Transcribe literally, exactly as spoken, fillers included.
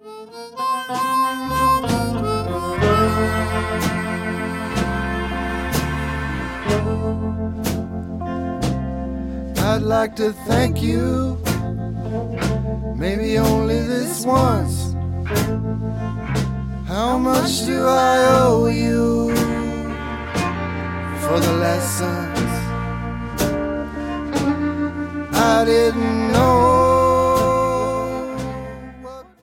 I'd like to thank you, maybe only this once. How much do I owe you for the lessons I didn't know?